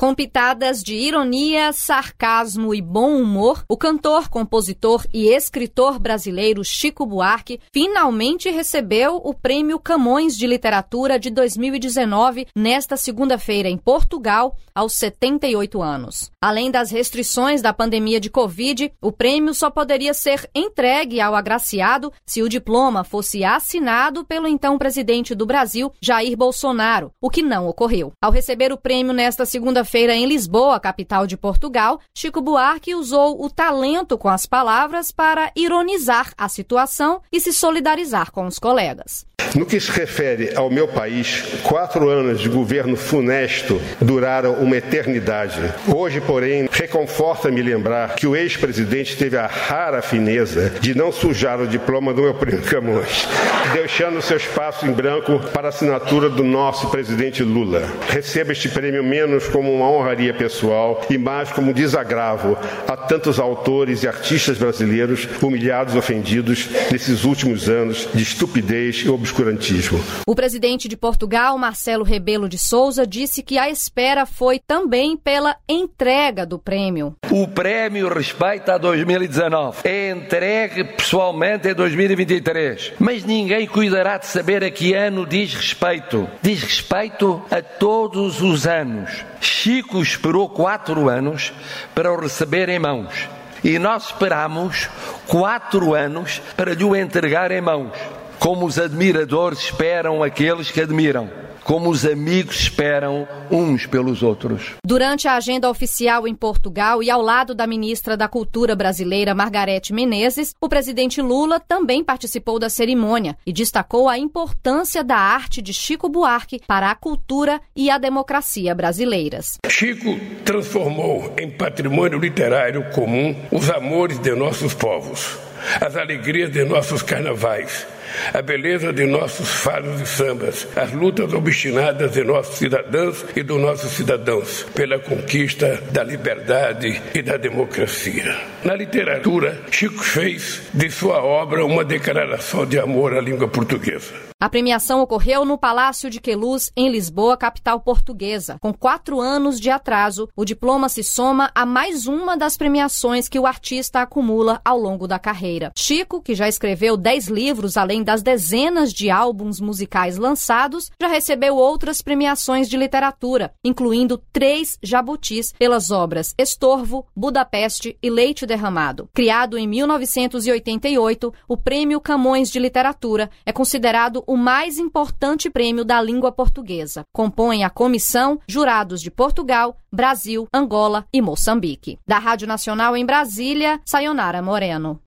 Com pitadas de ironia, sarcasmo e bom humor, o cantor, compositor e escritor brasileiro Chico Buarque finalmente recebeu o Prêmio Camões de Literatura de 2019 nesta segunda-feira em Portugal, aos 78 anos. Além das restrições da pandemia de Covid, o prêmio só poderia ser entregue ao agraciado se o diploma fosse assinado pelo então presidente do Brasil, Jair Bolsonaro, o que não ocorreu. Ao receber o prêmio nesta segunda-feira em Lisboa, capital de Portugal, Chico Buarque usou o talento com as palavras para ironizar a situação e se solidarizar com os colegas. No que se refere ao meu país, 4 anos de governo funesto duraram uma eternidade. Hoje, porém, reconforta-me lembrar que o ex-presidente teve a rara fineza de não sujar o diploma do meu prêmio Camões, deixando seu espaço em branco para a assinatura do nosso presidente Lula. Receba este prêmio menos como uma honraria pessoal e mais como um desagravo a tantos autores e artistas brasileiros humilhados e ofendidos nesses últimos anos de estupidez e obscurantismo. O presidente de Portugal, Marcelo Rebelo de Sousa, disse que a espera foi também pela entrega do prêmio. O prêmio respeita a 2019. É entregue pessoalmente em 2023. Mas ninguém cuidará de saber a que ano diz respeito. Diz respeito a todos os anos. Chico esperou 4 anos para o receber em mãos. E nós esperamos 4 anos para lhe o entregar em mãos. Como os admiradores esperam aqueles que admiram. Como os amigos esperam uns pelos outros. Durante a agenda oficial em Portugal e ao lado da ministra da Cultura brasileira, Margarete Menezes, o presidente Lula também participou da cerimônia e destacou a importância da arte de Chico Buarque para a cultura e a democracia brasileiras. Chico transformou em patrimônio literário comum os amores de nossos povos, as alegrias de nossos carnavais, a beleza de nossos fados e sambas, as lutas obstinadas de nossos cidadãos e dos nossos cidadãos pela conquista da liberdade e da democracia. Na literatura, Chico fez de sua obra uma declaração de amor à língua portuguesa. A premiação ocorreu no Palácio de Queluz, em Lisboa, capital portuguesa. Com 4 anos de atraso, o diploma se soma a mais uma das premiações que o artista acumula ao longo da carreira. Chico, que já escreveu 10 livros, além das dezenas de álbuns musicais lançados, já recebeu outras premiações de literatura, incluindo 3 jabutis pelas obras Estorvo, Budapeste e Leite Derramado. Criado em 1988, o Prêmio Camões de Literatura é considerado o mais importante prêmio da língua portuguesa. Compõe a comissão jurados de Portugal, Brasil, Angola e Moçambique. Da Rádio Nacional em Brasília, Sayonara Moreno.